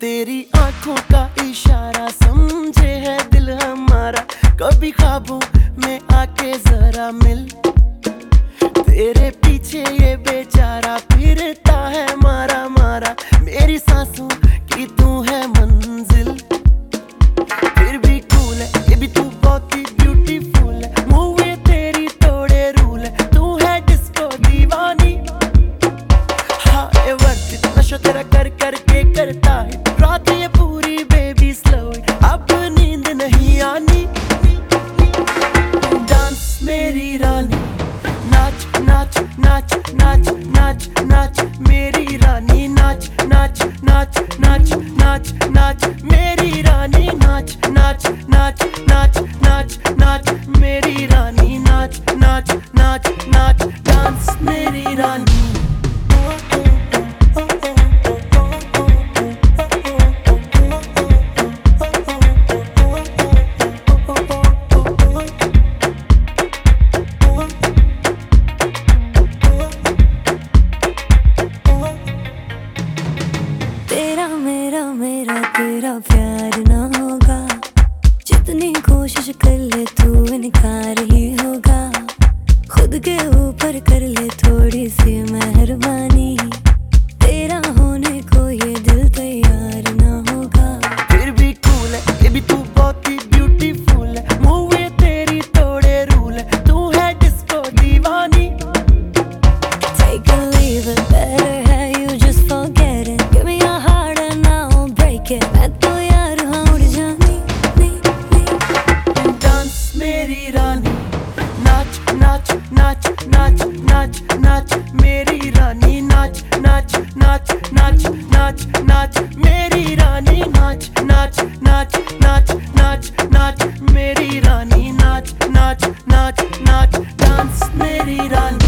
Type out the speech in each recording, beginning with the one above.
तेरी आंखों का इशारा समझे है दिल हमारा, कभी ख्वाबों में आके जरा मिल। तेरे पीछे ये बेचारा फिरता है मारा मारा, मेरी सांसों की तू है मंजिल। फिर भी कूल है ये भी तू बहुत ही ब्यूटीफुल है, मूवी तेरी तोड़े रूल है, तू है डिस्को दीवानी। हाँ ये वर्थ इट, नशा तेरा कर करके करता है रात ये पूरी बेबी स्लो, अब नींद नहीं आनी। डांस मेरी रानी, नाच नाच नाच नाच नाच नाच मेरी रानी, नाच नाच नाच नाच नाच नाच मेरी रानी, नाच नाच नाच नाच नाच नाच मेरी रानी, नाच नाच नाच नाच डांस मेरी रानी। तेरा मेरा मेरा तेरा प्यार ना होगा, जितनी कोशिश कर ले तू इनकार ही होगा। खुद के ऊपर कर ले थोड़ी सी मेहरबानी, तेरा होने को ये दिल तैयार ना होगा। फिर भी कूल है ये भी तू बहुत ही ब्यूटीफुल है, मूवी तेरी तोड़े रूल है, तू है डिस्को दीवानी। Take a leave it, better है you just forget it, give me your heart and I'll break it। मैं तो यार हाँ उड़ जानी नी। डांस मेरी रानी, नाच नाच नाच नाच नाच नाच मेरी रानी, नाच नाच नाच नाच नाच नाच मेरी रानी, नाच नाच नाच नाच नाच नाच मेरी रानी, नाच नाच नाच नाच डांस मेरी रानी।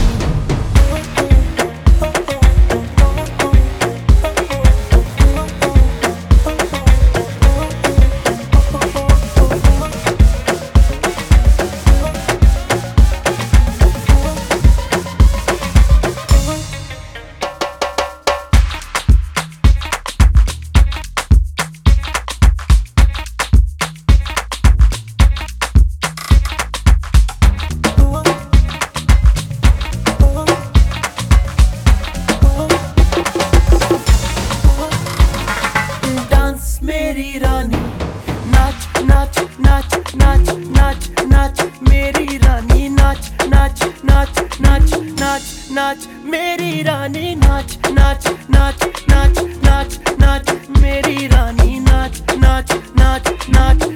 मेरी रानी, नाच नाच नाच नाच नाच नाच मेरी रानी, नाच नाच नाच नाच नाच नाच मेरी रानी, नाच नाच नाच नाच नाच नाच मेरी रानी, नाच नाच नाच नाच